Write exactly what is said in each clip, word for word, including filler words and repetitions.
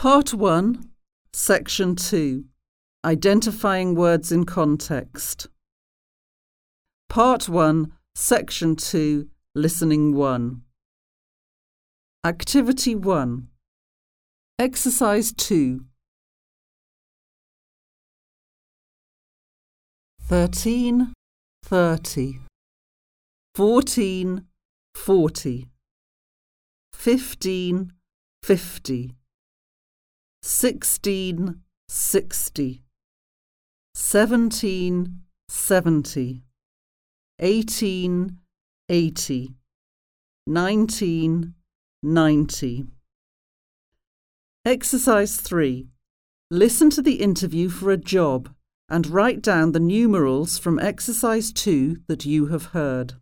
Part one, Section two, Identifying words in context. Part one, Section two, Listening one. Activity one. Exercise two. Thirteen, thirty. Fourteen, forty. Fifteen, fifty. Sixteen, sixty. Seventeen, seventy. Eighteen, eighty. Nineteen, ninety. Exercise three. Listen to the interview for a job and write down the numerals from exercise two that you have heard.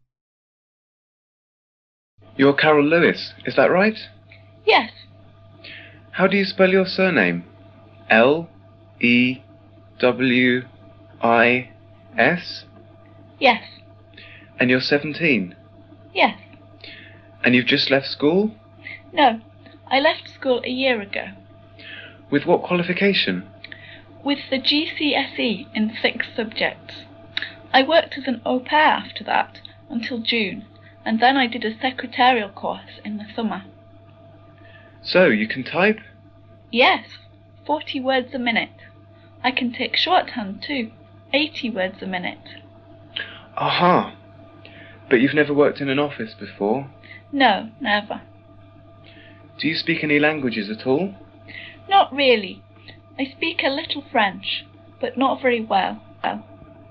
You're Carol Lewis, is that right? Yes. How do you spell your surname? L E W I S? Yes. And you're seventeen? Yes. And you've just left school? No, I left school a year ago. With what qualification? With the G C S E in six subjects. I worked as an au pair after that until June, and then I did a secretarial course in the summer. So, you can type? Yes, forty words a minute. I can take shorthand too, eighty words a minute. Aha! But you've never worked in an office before? No, never. Do you speak any languages at all? Not really. I speak a little French, but not very well. Well,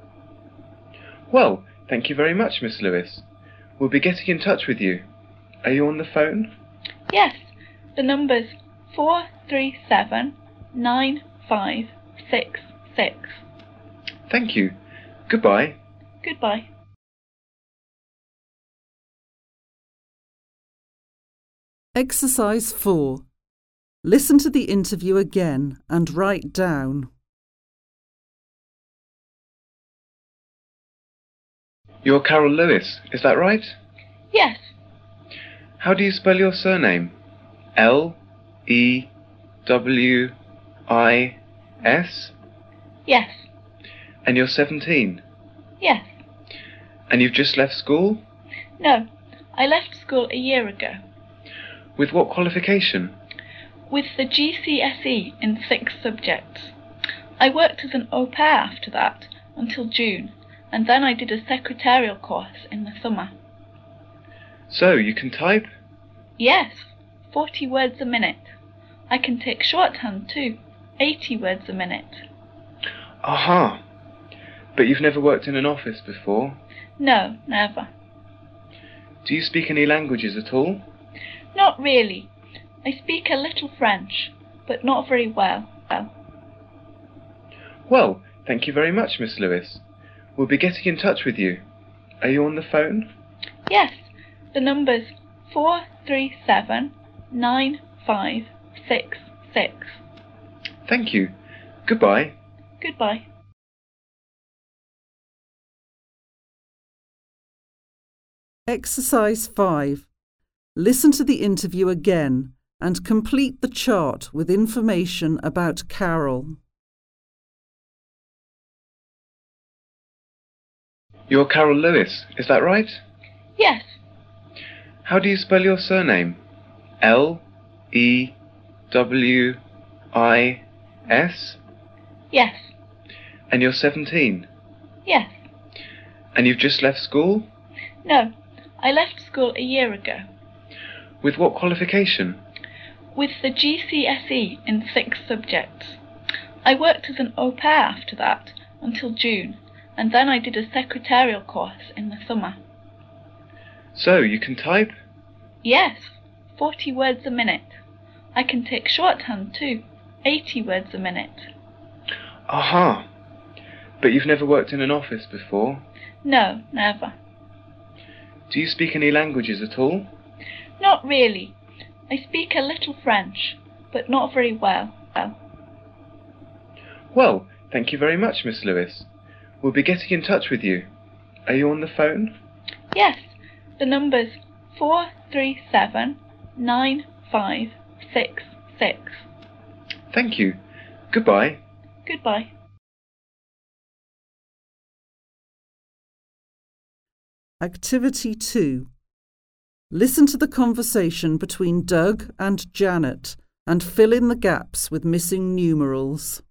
well thank you very much, Miss Lewis. We'll be getting in touch with you. Are you on the phone? Yes, the number's four three seven nine five six six. Thank you. Goodbye. Goodbye. Exercise four. Listen to the interview again and write down. You're Carol Lewis, is that right? Yes. How do you spell your surname? L E W I S? Yes. And you're seventeen? Yes. And you've just left school? No, I left school a year ago. With what qualification? With the G C S E in six subjects. I worked as an au pair after that until June, and then I did a secretarial course in the summer. So, you can type? Yes, forty words a minute. I can take shorthand too, eighty words a minute. Aha! But you've never worked in an office before? No, never. Do you speak any languages at all? Not really. I speak a little French, but not very well. Well, well thank you very much, Miss Lewis. We'll be getting in touch with you. Are you on the phone? Yes, the number's four three seven nine five six six. Thank you. Goodbye. Goodbye. Exercise five. Listen to the interview again and complete the chart with information about Carol. You're Carol Lewis, is that right? Yes. How do you spell your surname? L E W I S? Yes. And you're seventeen? Yes. And you've just left school? No, I left school a year ago. With what qualification? With the G C S E in six subjects. I worked as an au pair after that until June, and then I did a secretarial course in the summer. So, you can type? Yes, forty words a minute. I can take shorthand too, eighty words a minute. Aha! But you've never worked in an office before? No, never. Do you speak any languages at all? Not really. I speak a little French, but not very well. Well, well thank you very much, Miss Lewis. We'll be getting in touch with you. Are you on the phone? Yes, the number's four three seven nine five six six. Thank you. Goodbye. Goodbye. Activity two. Listen to the conversation between Doug and Janet and fill in the gaps with missing numerals.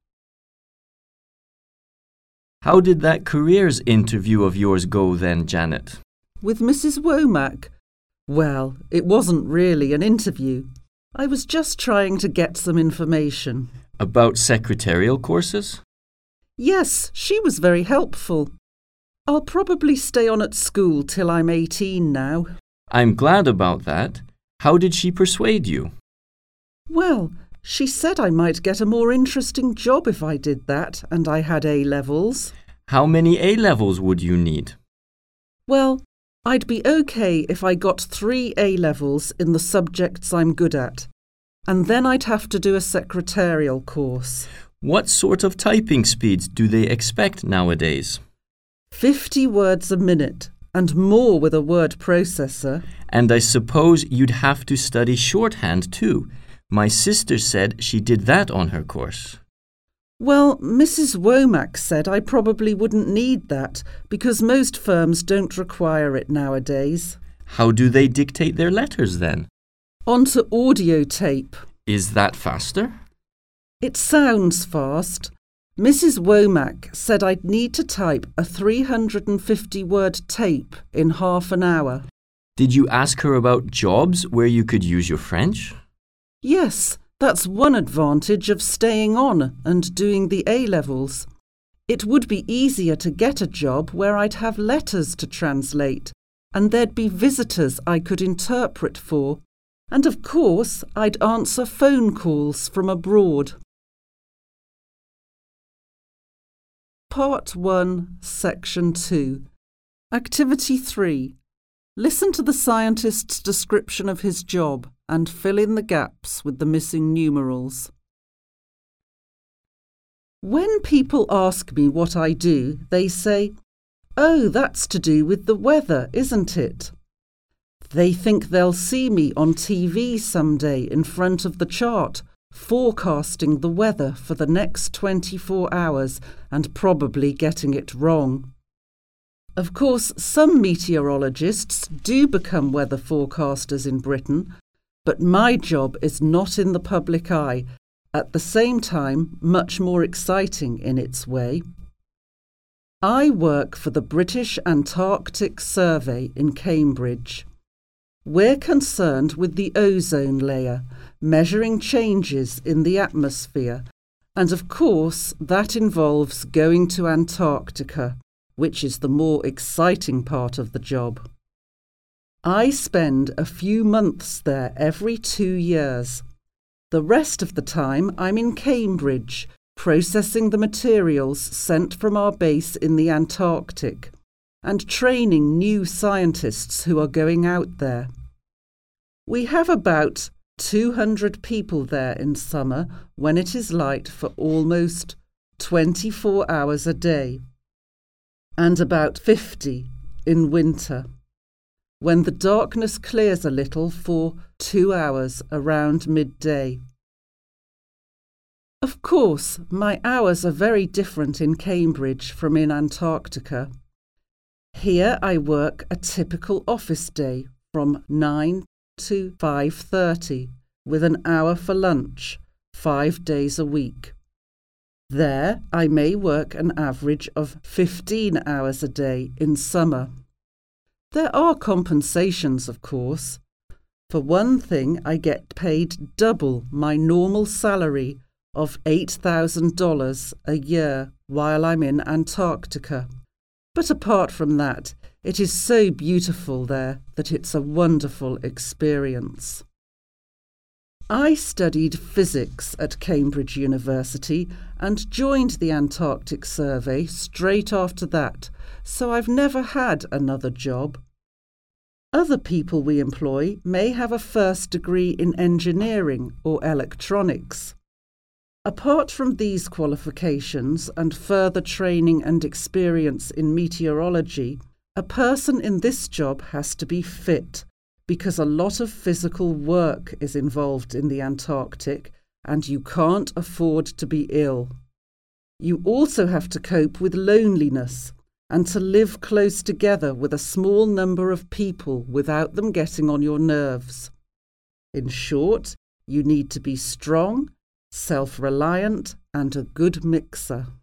How did that careers interview of yours go then, Janet? With Missus Womack? Well, it wasn't really an interview. I was just trying to get some information. About secretarial courses? Yes, she was very helpful. I'll probably stay on at school till I'm eighteen now. I'm glad about that. How did she persuade you? Well, she said I might get a more interesting job if I did that and I had A-levels. How many A-levels would you need? Well, I'd be okay if I got three A-levels in the subjects I'm good at, and then I'd have to do a secretarial course. What sort of typing speeds do they expect nowadays? Fifty words a minute, and more with a word processor. And I suppose you'd have to study shorthand too. My sister said she did that on her course. Well, Missus Womack said I probably wouldn't need that because most firms don't require it nowadays. How do they dictate their letters then? Onto audio tape. Is that faster? It sounds fast. Missus Womack said I'd need to type a three hundred fifty word tape in half an hour. Did you ask her about jobs where you could use your French? Yes, that's one advantage of staying on and doing the A-levels. It would be easier to get a job where I'd have letters to translate, and there'd be visitors I could interpret for, and of course I'd answer phone calls from abroad. Part one, Section two. Activity three. Listen to the scientist's description of his job and fill in the gaps with the missing numerals. When people ask me what I do, they say, "Oh, that's to do with the weather, isn't it?" They think they'll see me on T V someday in front of the chart, forecasting the weather for the next twenty-four hours and probably getting it wrong. Of course, some meteorologists do become weather forecasters in Britain, but my job is not in the public eye, at the same time much more exciting in its way. I work for the British Antarctic Survey in Cambridge. We're concerned with the ozone layer, measuring changes in the atmosphere, and of course that involves going to Antarctica, which is the more exciting part of the job. I spend a few months there every two years. The rest of the time I'm in Cambridge, processing the materials sent from our base in the Antarctic, and training new scientists who are going out there. We have about two hundred people there in summer when it is light for almost twenty-four hours a day, and about fifty in winter, when the darkness clears a little for two hours around midday. Of course, my hours are very different in Cambridge from in Antarctica. Here I work a typical office day from nine to five thirty, with an hour for lunch, five days a week. There I may work an average of fifteen hours a day in summer. There are compensations, of course. For one thing, I get paid double my normal salary of eight thousand dollars a year while I'm in Antarctica. But apart from that, it is so beautiful there that it's a wonderful experience. I studied physics at Cambridge University and joined the Antarctic Survey straight after that, so I've never had another job. Other people we employ may have a first degree in engineering or electronics. Apart from these qualifications and further training and experience in meteorology, a person in this job has to be fit, because a lot of physical work is involved in the Antarctic and you can't afford to be ill. You also have to cope with loneliness and to live close together with a small number of people without them getting on your nerves. In short, you need to be strong, self-reliant, and a good mixer.